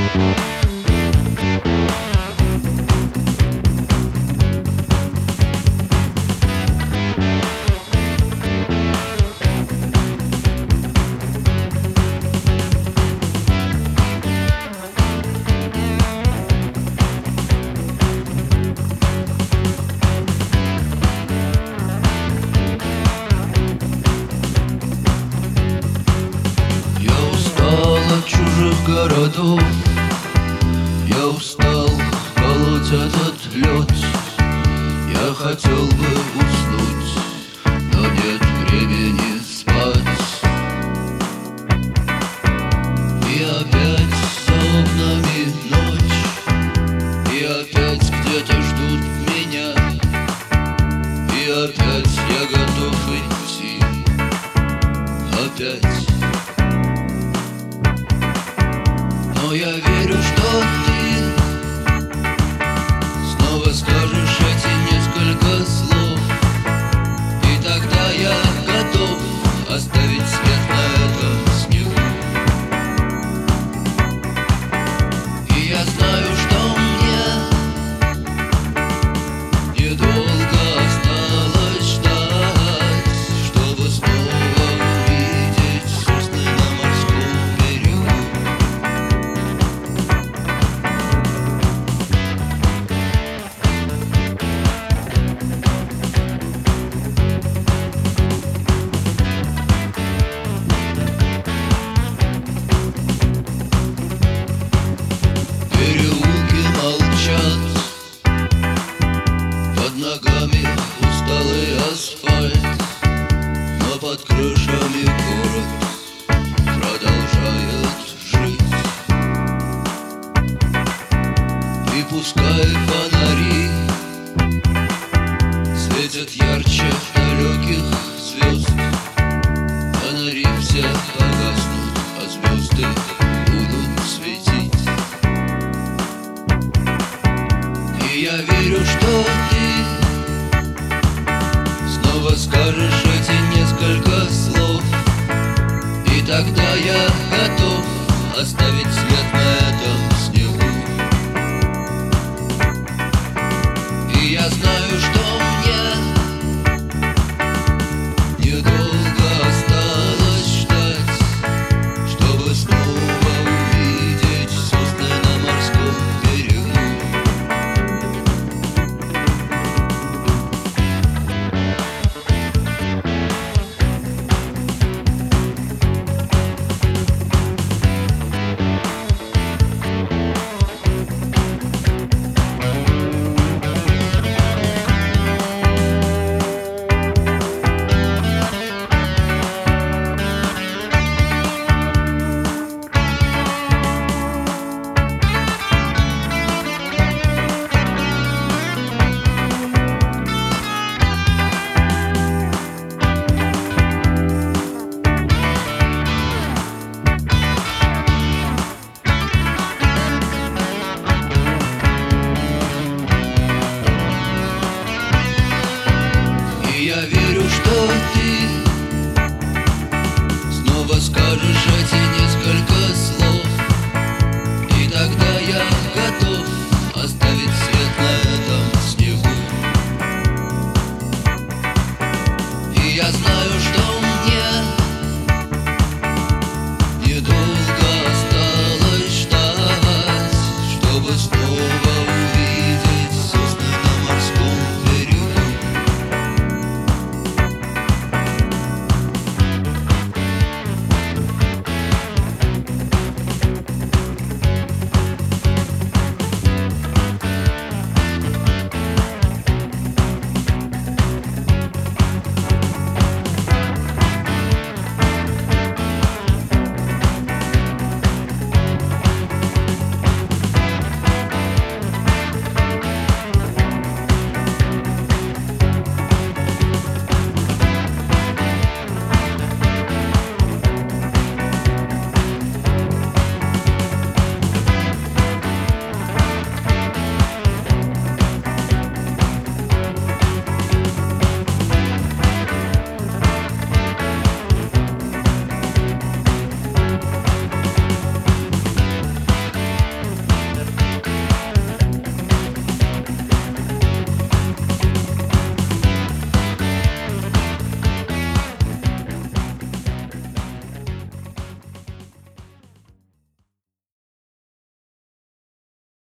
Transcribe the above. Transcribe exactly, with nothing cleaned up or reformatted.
Городов. Я устал колоть этот лед. Я хотел бы уснуть, но нет времени спать. И опять за окнами ночь, и опять где-то ждут меня, и опять я готов идти, опять. Но я верю, что ты снова скажешь эти несколько слов, и тогда я готов оставить след на этом снегу. И я знаю, что мне недолго осталось ждать, чтобы снова увидеть сосны на морском берегу. Под ногами усталый асфальт, но под крышами город продолжает жить. И пускай фонари светят ярче далеких звезд, фонари все погаснут, а звезды будут светить. И я верю, что ты снова скажешь эти несколько слов, и тогда я готов оставить след на